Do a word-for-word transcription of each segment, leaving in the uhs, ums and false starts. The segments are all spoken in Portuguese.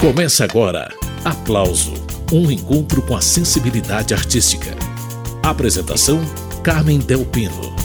Começa agora, Aplauso, um encontro com a sensibilidade artística. Apresentação, Carmen Del Pino.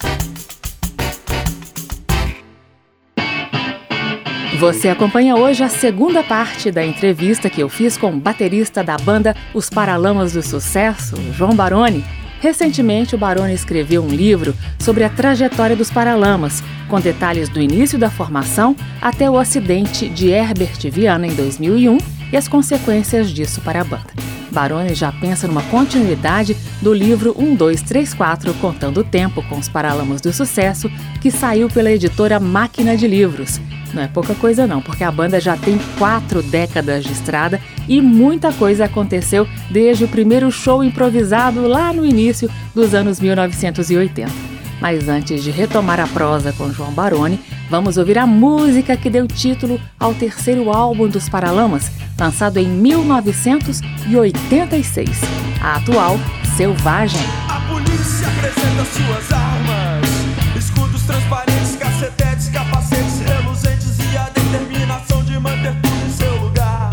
Você acompanha hoje a segunda parte da entrevista que eu fiz com o baterista da banda Os Paralamas do Sucesso, João Baroni. Recentemente, o Baroni escreveu um livro sobre a trajetória dos Paralamas, com detalhes do início da formação até o acidente de Herbert Viana em dois mil e um e as consequências disso para a banda. Baroni já pensa numa continuidade do livro um, dois, três, quatro, Contando o Tempo com os Paralamas do Sucesso, que saiu pela editora Máquina de Livros. Não é pouca coisa não, porque a banda já tem quatro décadas de estrada e muita coisa aconteceu desde o primeiro show improvisado lá no início dos anos mil novecentos e oitenta. Mas antes de retomar a prosa com João Baroni, vamos ouvir a música que deu título ao terceiro álbum dos Paralamas, lançado em mil novecentos e oitenta e seis. A atual, Selvagem. A polícia apresenta suas armas, escudos transparentes, cacetetes, capacetes reluzentes e a determinação de manter tudo em seu lugar.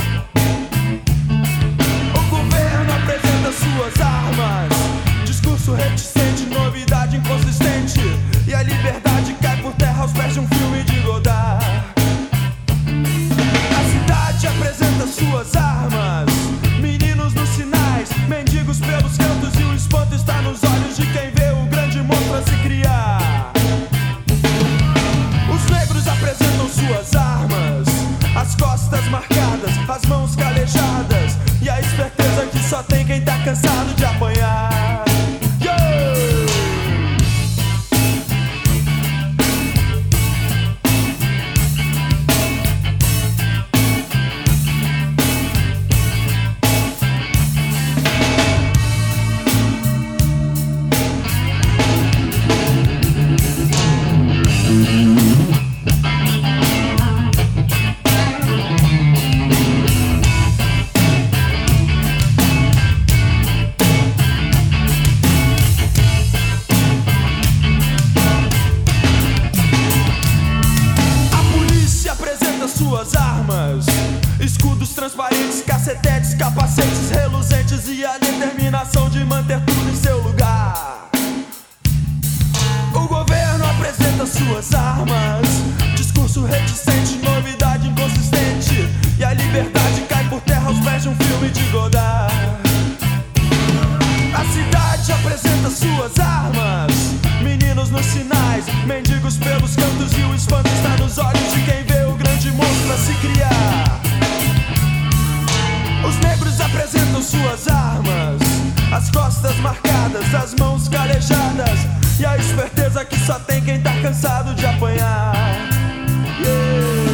O governo apresenta suas armas, discurso reticente, novidade inconsistente, e a liberdade cai por terra aos pés de um filme de Godard. A cidade apresenta suas armas, meninos nos sinais, mendigos pelos cantos, e o espanto está nos olhos de quem vê o grande monstro a se criar. Os negros apresentam suas armas, as costas marcadas, as mãos calejadas, e a esperteza que só tem quem tá cansado de apanhar. Suas armas, escudos transparentes, cacetetes, capacetes reluzentes e a determinação de manter tudo em seu lugar. O governo apresenta suas armas, discurso reticente, novidade inconsistente, e a liberdade cai por terra aos pés de um filme de Godard. A cidade apresenta suas armas, meninos nos sinais, mendigos pelos cantos, e o espanto está nos olhos de quem vê o grande monstro a se criar. Os negros apresentam suas armas, as costas marcadas, as mãos calejadas, e a esperteza que só tem quem tá cansado de apanhar. Yeah.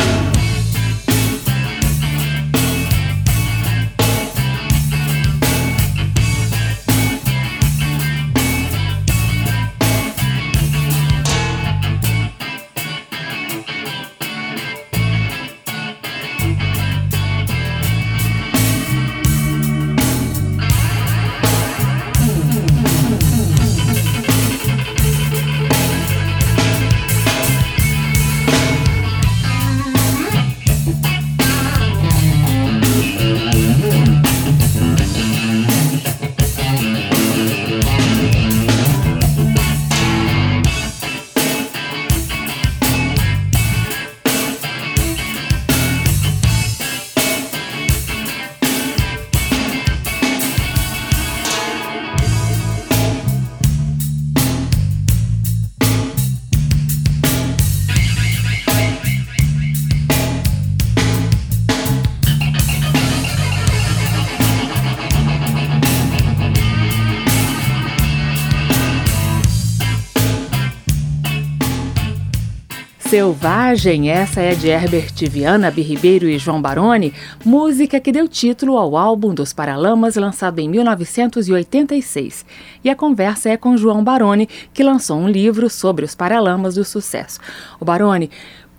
Selvagem, essa é de Herbert Viana, Bi Ribeiro e João Baroni, música que deu título ao álbum dos Paralamas, lançado em mil novecentos e oitenta e seis. E a conversa é com João Baroni, que lançou um livro sobre os Paralamas do Sucesso. O Baroni,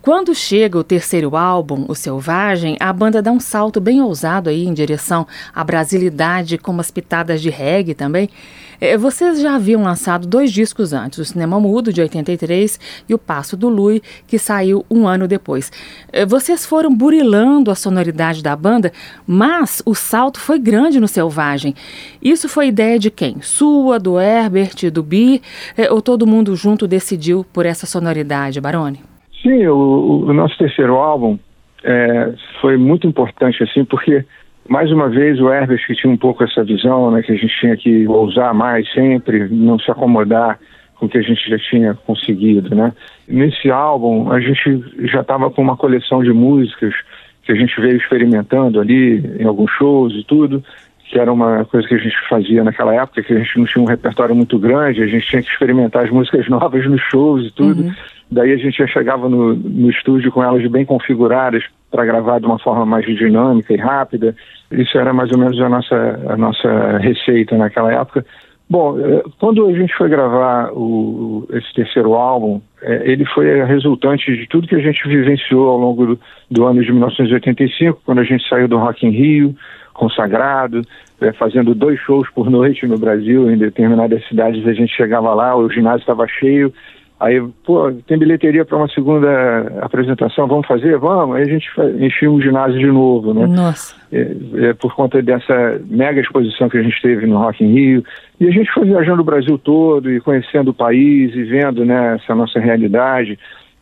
Quando chega o terceiro álbum, O Selvagem, a banda dá um salto bem ousado aí em direção à brasilidade, com umas pitadas de reggae também. Vocês já haviam lançado dois discos antes, o Cinema Mudo, de oitenta e três, e o Passo do Lui, que saiu um ano depois. Vocês foram burilando a sonoridade da banda, mas o salto foi grande no Selvagem. Isso foi ideia de quem? Sua, do Herbert, do Bi, ou todo mundo junto decidiu por essa sonoridade, Baroni? Sim, o, o nosso terceiro álbum é, foi muito importante, assim, porque, mais uma vez, o Herbert, que tinha um pouco essa visão, né, que a gente tinha que ousar mais sempre, não se acomodar com o que a gente já tinha conseguido, né? Nesse álbum, a gente já estava com uma coleção de músicas que a gente veio experimentando ali, em alguns shows e tudo, que era uma coisa que a gente fazia naquela época, que a gente não tinha um repertório muito grande, a gente tinha que experimentar as músicas novas nos shows e tudo. Uhum. Daí a gente já chegava no, no estúdio com elas bem configuradas para gravar de uma forma mais dinâmica e rápida. Isso era mais ou menos a nossa, a nossa receita naquela época. Bom, quando a gente foi gravar o, esse terceiro álbum, ele foi a resultante de tudo que a gente vivenciou ao longo do, do ano de mil novecentos e oitenta e cinco, quando a gente saiu do Rock in Rio, consagrado, é, fazendo dois shows por noite no Brasil, em determinadas cidades a gente chegava lá, o ginásio estava cheio, aí, pô, tem bilheteria para uma segunda apresentação, vamos fazer? Vamos, aí a gente enchia o ginásio de novo, né? Nossa! É, é, por conta dessa mega exposição que a gente teve no Rock in Rio, e a gente foi viajando o Brasil todo e conhecendo o país e vendo, né, essa nossa realidade,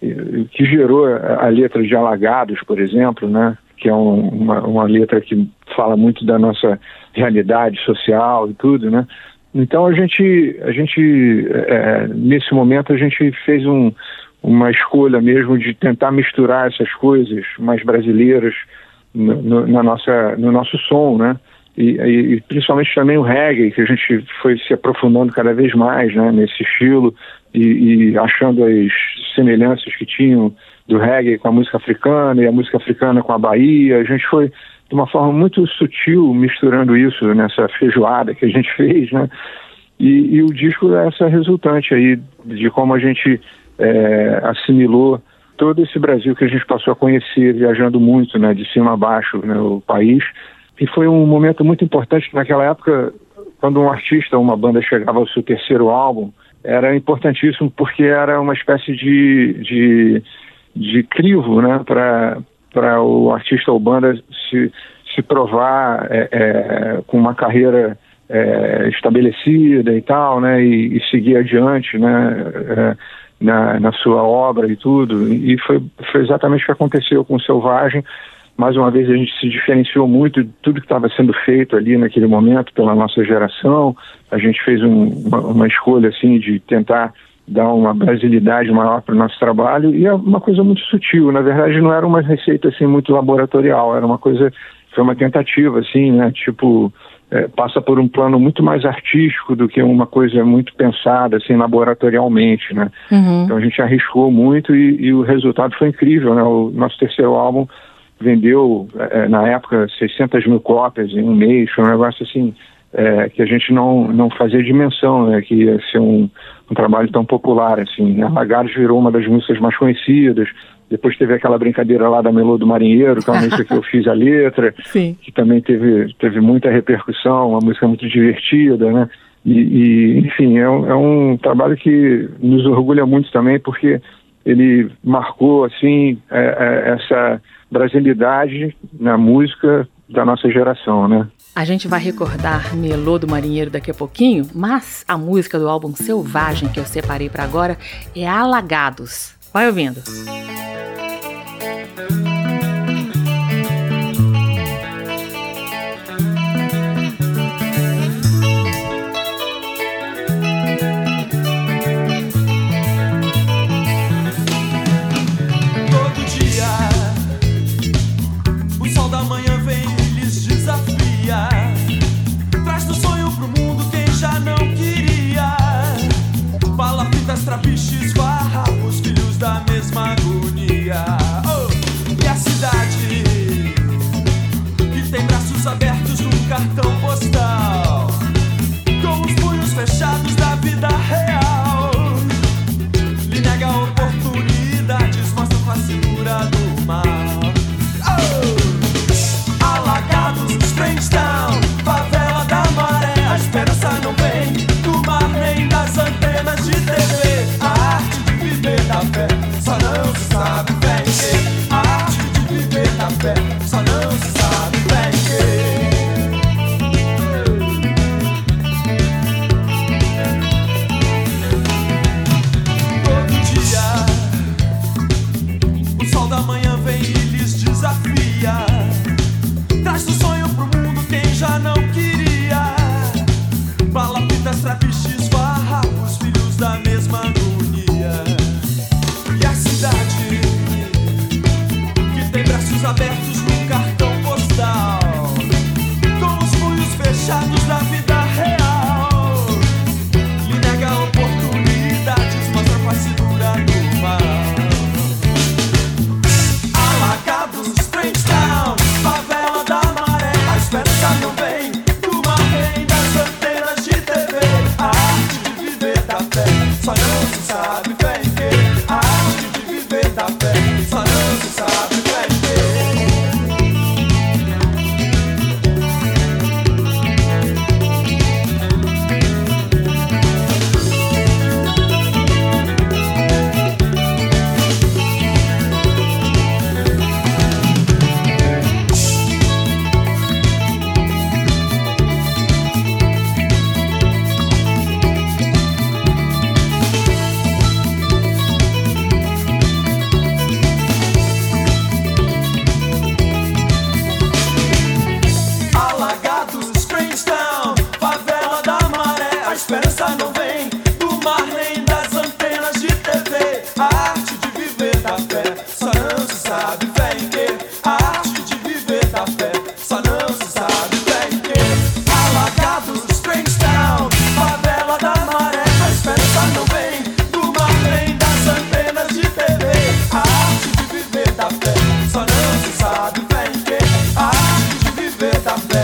que gerou a letra de Alagados, por exemplo, né? Que é um, uma, uma letra que fala muito da nossa realidade social e tudo, né? Então a gente, a gente é, nesse momento a gente fez um, uma escolha mesmo de tentar misturar essas coisas mais brasileiras no, no, na nossa, no nosso som, né? E, e principalmente também o reggae, que a gente foi se aprofundando cada vez mais, né, nesse estilo e, e achando as semelhanças que tinham do reggae com a música africana e a música africana com a Bahia. A gente foi de uma forma muito sutil misturando isso nessa feijoada que a gente fez, né? E, e o disco é essa resultante aí de como a gente é, assimilou todo esse Brasil que a gente passou a conhecer, viajando muito, né, de cima a baixo, né, o país. E foi um momento muito importante naquela época, quando um artista, uma banda chegava ao seu terceiro álbum, era importantíssimo porque era uma espécie de, de, de crivo, né, para para o artista ou banda se, se provar é, é, com uma carreira é, estabelecida e tal, né, e, e seguir adiante, né, é, na, na sua obra e tudo. E foi, foi exatamente o que aconteceu com o Selvagem. Mais uma vez a gente se diferenciou muito de tudo que estava sendo feito ali naquele momento pela nossa geração. A gente fez um, uma, uma escolha assim de tentar dar uma brasilidade maior para o nosso trabalho, e é uma coisa muito sutil. Na verdade não era uma receita assim muito laboratorial, era uma coisa, foi uma tentativa assim, né, tipo, é, passa por um plano muito mais artístico do que uma coisa muito pensada assim laboratorialmente, né? Uhum. Então a gente arriscou muito e, e o resultado foi incrível, né? O nosso terceiro álbum vendeu, é, na época, seiscentas mil cópias em um mês, foi um negócio assim, é, que a gente não, não fazia dimensão, né, que ia ser um, um trabalho tão popular, assim. Alagados virou uma das músicas mais conhecidas, depois teve aquela brincadeira lá da Melô do Marinheiro, que é uma música que eu fiz a letra, Sim. que também teve, teve muita repercussão, uma música muito divertida, né, e, e enfim, é um, é um trabalho que nos orgulha muito também, porque ele marcou, assim, é, é, essa brasilidade na música da nossa geração, né? A gente vai recordar Melô do Marinheiro daqui a pouquinho, mas a música do álbum Selvagem que eu separei para agora é Alagados. Vai ouvindo. Trapiches, farrapos, filhos da mesma agonia. abertos no cartão postal, com os punhos fechados da vida real. Lhe nega oportunidades, mostra a face dura do mal. Alagados, Strange Town, favela da maré. A esperança não vem do mar, vem das antenas de T V. A arte de viver da fé, só não se sabe fé em quê. A arte de viver da fé, só não se sabe fé em quê. Alagados, Strange Town, favela da maré. A esperança não vem do mar nem das antenas de T V. A arte de viver da fé, só não se sabe fé em quê. A arte de viver da fé, só não se sabe fé em quê. Alagados, Strange Town, favela da maré. A esperança não vem do mar nem das antenas de T V. A arte de viver da fé, só não se sabe fé em quê. A arte de viver da fé.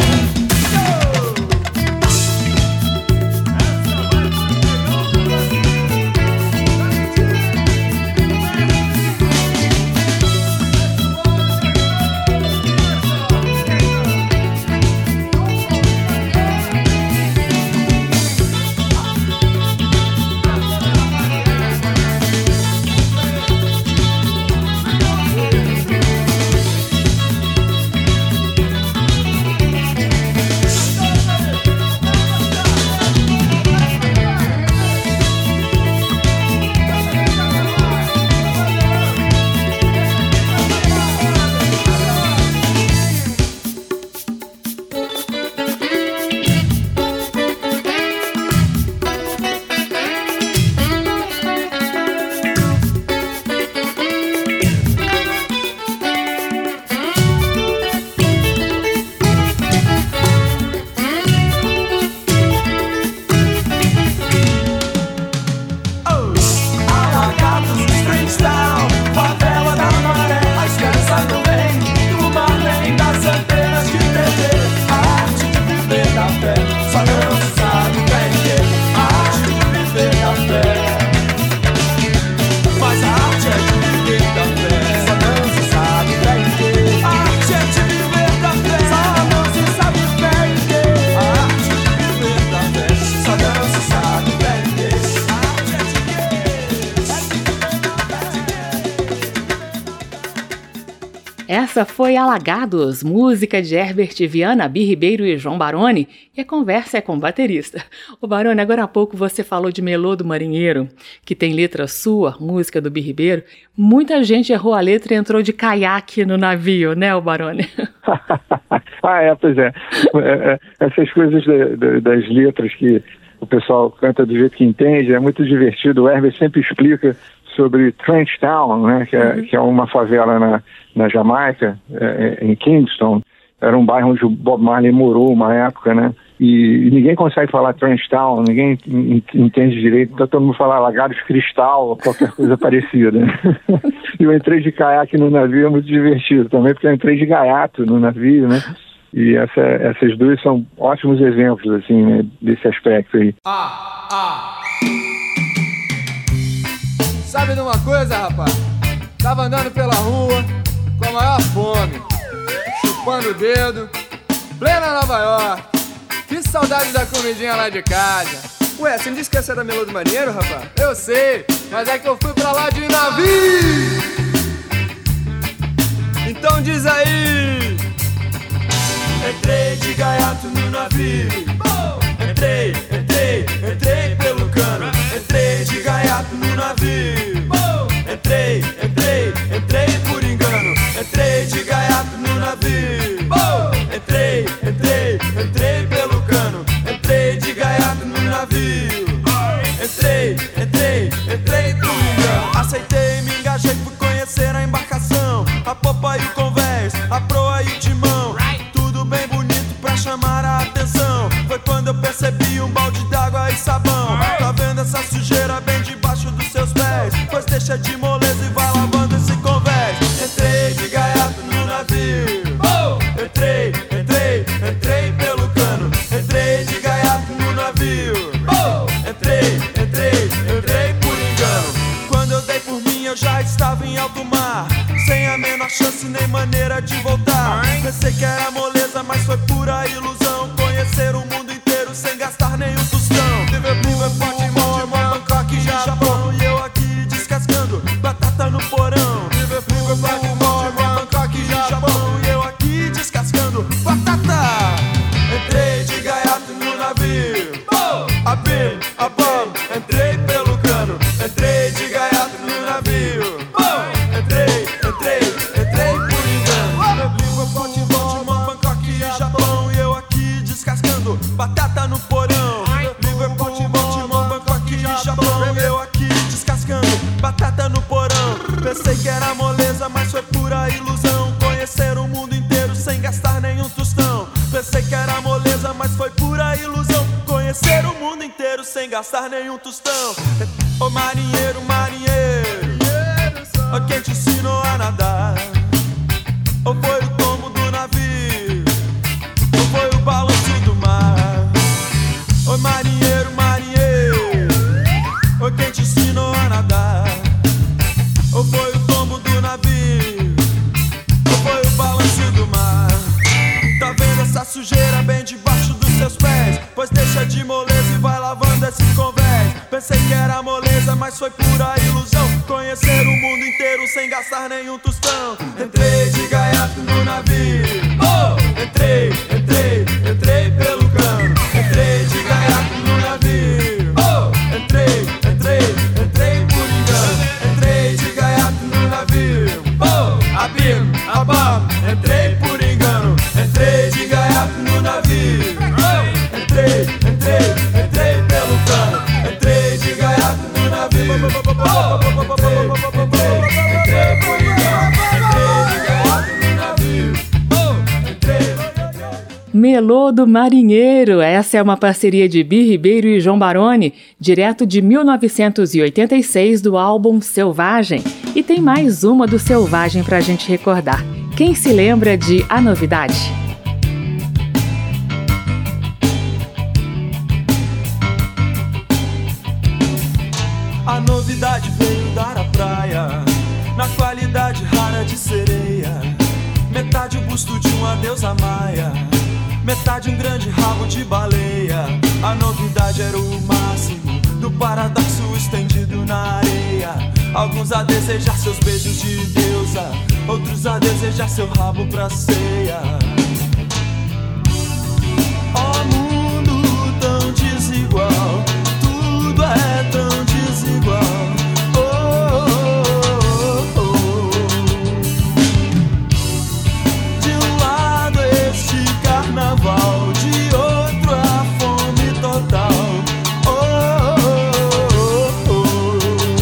Alagados, Strange Town, favela da maré. A esperança não vem do mar nem das antenas de T V. A arte de viver da fé, só não se sabe fé em quê. A arte de viver da fé, mas a arte é de viver da fé, só não se sabe fé em quê. A arte é de viver da fé, só não se sabe fé em quê. A arte de viver da fé, só não se sabe fé em quê. A arte é de Essa foi Alagados, música de Herbert Viana, Bi Ribeiro e João Baroni, e a conversa é com o baterista. Ô Baroni, agora há pouco você falou de Melô do Marinheiro, que tem letra sua, música do Bi Ribeiro. Muita gente errou a letra e entrou de caiaque no navio, né, ô Baroni? Ah, é, pois é. é, é essas coisas de, de, das letras que o pessoal canta do jeito que entende, é muito divertido. O Herbert sempre explica sobre Trench Town, né, que, é, uhum. que é uma favela na, na Jamaica, é, em Kingston. Era um bairro onde o Bob Marley morou uma época, né? E, e ninguém consegue falar Trench Town, ninguém entende direito, então todo mundo fala Alagados Cristal, ou qualquer coisa parecida. E eu entrei de caiaque no navio, é muito divertido também, porque eu entrei de gaiato no navio, né? E essa, essas duas são ótimos exemplos, assim, né, desse aspecto aí. Ah, ah. Sabe de uma coisa, rapaz? Tava andando pela rua com a maior fome, chupando o dedo, plena Nova York. Que saudade da comidinha lá de casa. Ué, você não disse que essa era Melô do Marinheiro, rapaz? Eu sei, mas é que eu fui pra lá de navio. Então diz aí. Entrei de gaiato no navio. Entrei, entrei, entrei pelo cano. Entrei de gaiato no navio. Entrei, entrei, entrei por engano. Entrei de gaiato no navio. Entrei, entrei, entrei pelo cano. Entrei de gaiato no navio. Entrei, entrei, entrei por engano. Aceitei, me engajei, fui conhecer a embarcação, a popa e o convés. pés, a proa e o timão, tudo bem bonito pra chamar a atenção. Foi quando eu percebi um balde d'água e sabão. Tá vendo essa sujeira bem debaixo dos seus pés? Pois deixa de moleza e vai lavando esse convés. Entrei de gaiato no navio, entrei, entrei, entrei pelo cano. Entrei de gaiato no navio, entrei, entrei, entrei por engano. Quando eu dei por mim eu já estava em alto mar, sem a menor chance nem maneira de voltar. Pensei que era moleza, mas foi pura ilusão. Conhecer o mundo inteiro sem gastar nenhum tostão. Liverpool é forte, Monte, Bangkok, Japão, e eu aqui descascando batata no porão. Liverpool é forte, Monte, Bangkok, Japão, e eu aqui descascando batata. Entrei de gaiato no navio, abim, abam, entrei pelo cano. Entrei de gaiato no navio, entrei, entrei, entrei por engano. Liverpool é forte, Monte, Bangkok, Japão, e eu aqui descascando batata no porão. Liverpool, Monte, Bangkok, Japão, e eu aqui descascando batata no porão. Pensei que era moleza, mas foi pura ilusão. Conhecer o mundo inteiro sem gastar nenhum tostão. Pensei que era moleza, mas foi pura ilusão. Conhecer o mundo inteiro sem gastar nenhum tostão. Ô marinheiro, marinheiro, ó quem te ensinou a nadar? Ou foi o tombo do navio? Ou foi o balanço do mar? Ô marinheiro, marinheiro, ó quem te ensinou a nadar? Ou foi o tombo do navio? Ou foi o balanço do mar? Tá vendo essa sujeira bem debaixo dos seus pés? Pois deixa de moleza e vai lavando esse convés. Pensei que era moleza, mas foi pura ilusão. Conhecer o mundo inteiro sem gastar nenhum tostão. Entrei de gaiato no navio, entrei, entrei, entrei pelo cano. Entrei de gaiato no navio, entrei, entrei, entrei por engano. Entrei de gaiato no navio, abim, abam, entrei por engano. Entrei de gaiato no navio, entrei, entrei, entrei pelo cano. Entrei de gaiato no navio, entrei, entrei, entrei por engano. Entrei de gaiato no navio, entrei. Melô do Marinheiro, essa é uma parceria de Bi Ribeiro e João Baroni, direto de mil novecentos e oitenta e seis do álbum Selvagem. E tem mais uma do Selvagem pra gente recordar. Quem se lembra de A Novidade? A novidade veio dar a praia, na qualidade rara de sereia. Metade o busto de uma deusa maia, metade um grande rabo de baleia. A novidade era o máximo do paradoxo estendido na areia. Alguns a desejar seus beijos de deusa, outros a desejar seu rabo pra ceia. Ó mundo tão desigual, tudo é tão desigual. Oh, oh, oh. De um lado este carnaval, de outro a fome total. Oh, oh, oh.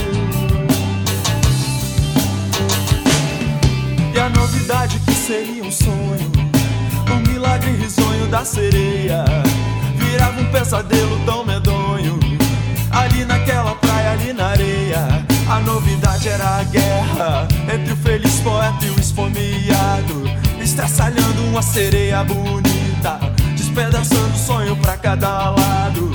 E a novidade que seria um sonho, um milagre risonho da sereia, virava um pesadelo tão medonho. Ali naquela praia, ali na areia, a novidade era a guerra entre o feliz poeta e o esfomeado, estraçalhando uma sereia bonita, despedaçando o sonho pra cada lado.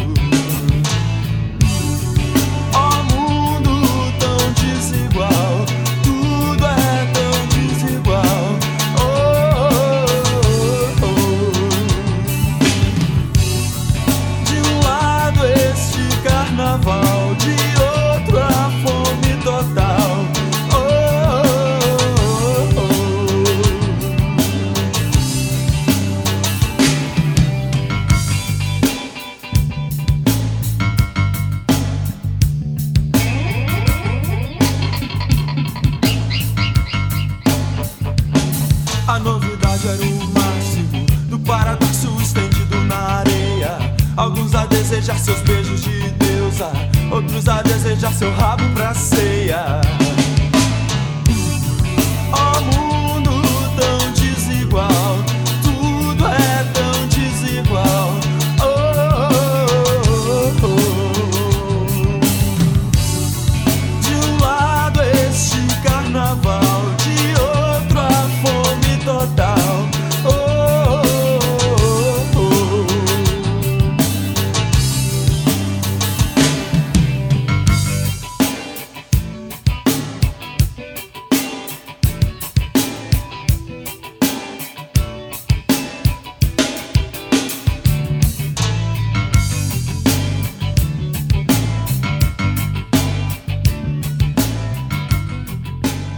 Ó mundo tão desigual, tudo é tão desigual. Oh, oh, oh. De um lado este carnaval, de outro a fome total. Oh, oh, oh. A novidade era o máximo do paradoxo estendido na areia. Alguns a desejar seus beijos de deusa, outros a desejar seu rabo pra ceia. Ó mundo tão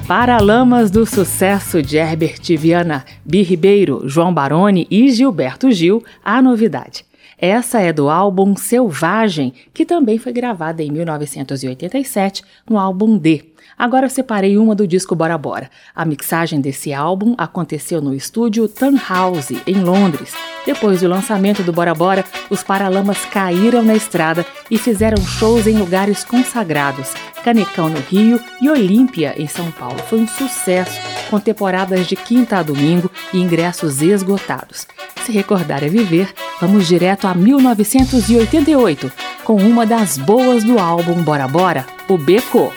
Paralamas do Sucesso de Herbert Viana, Bi Ribeiro, João Baroni e Gilberto Gil, a novidade. Essa é do álbum Selvagem, que também foi gravada em mil novecentos e oitenta e sete no álbum D. Agora eu separei uma do disco Bora Bora. A mixagem desse álbum aconteceu no estúdio Tannhäuser, em Londres. Depois do lançamento do Bora Bora, os Paralamas caíram na estrada e fizeram shows em lugares consagrados. Canecão no Rio e Olímpia em São Paulo. Foi um sucesso, com temporadas de quinta a domingo e ingressos esgotados. Se recordar é viver, vamos direto a mil novecentos e oitenta e oito, com uma das boas do álbum Bora Bora, o Beco.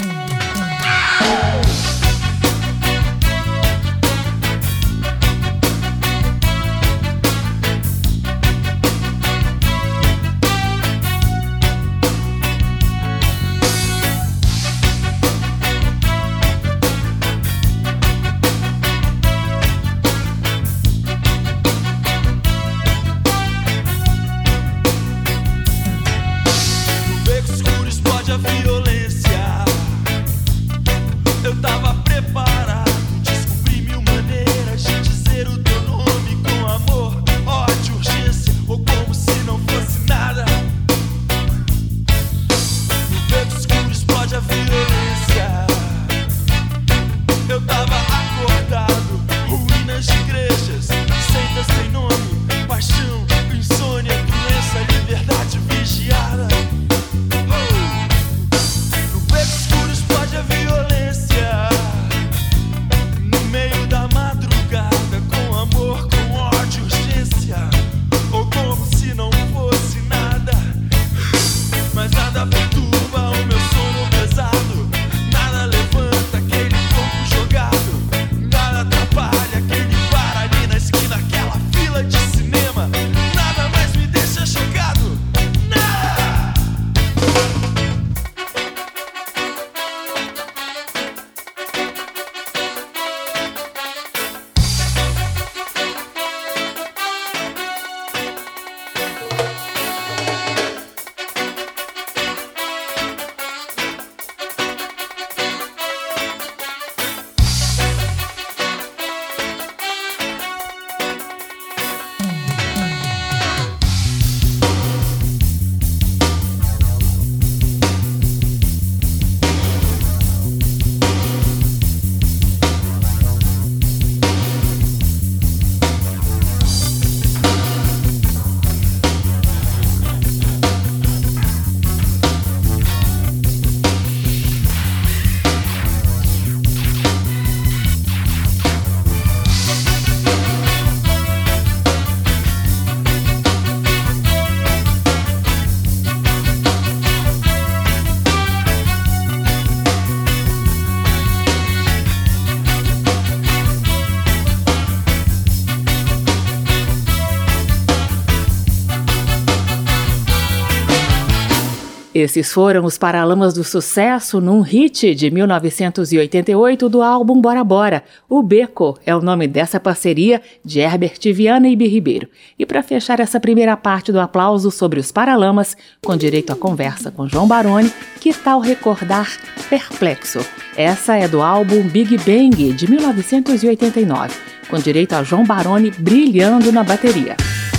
Esses foram os Paralamas do Sucesso num hit de mil novecentos e oitenta e oito do álbum Bora Bora. O Beco é o nome dessa parceria de Herbert Viana e Bi Ribeiro. E para fechar essa primeira parte do aplauso sobre os Paralamas, com direito à conversa com João Baroni, que tal recordar Perplexo? Essa é do álbum Big Bang de mil novecentos e oitenta e nove, com direito a João Baroni brilhando na bateria.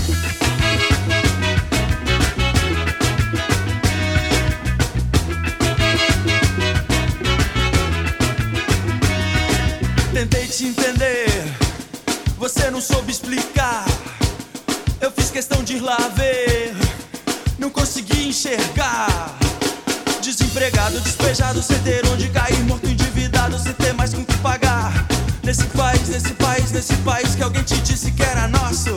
Tentei te entender, você não soube explicar. Eu fiz questão de ir lá ver, não consegui enxergar. Desempregado, despejado, sem ter onde cair, morto, endividado, sem ter mais com que pagar. Nesse país, nesse país, nesse país que alguém te disse que era nosso.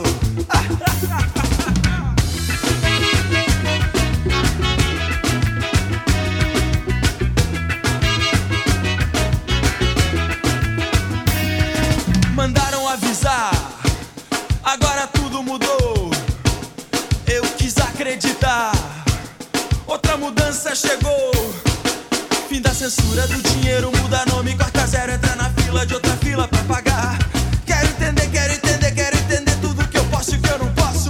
Mandaram avisar, agora tudo mudou. Eu quis acreditar, outra mudança chegou. Fim da censura do dinheiro, muda nome, corta zero, entra na fila de outra fila pra pagar. Quero entender, quero entender, quero entender tudo que eu posso e que eu não posso.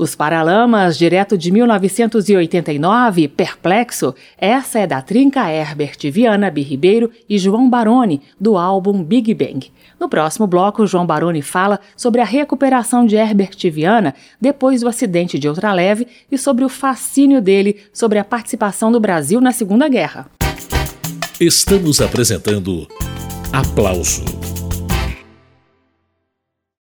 Os Paralamas, direto de mil novecentos e oitenta e nove, Perplexo, essa é da trinca Herbert Viana, Bi Ribeiro e João Baroni, do álbum Big Bang. No próximo bloco, João Baroni fala sobre a recuperação de Herbert Viana depois do acidente de ultraleve e sobre o fascínio dele sobre a participação do Brasil na Segunda Guerra. Estamos apresentando Aplauso.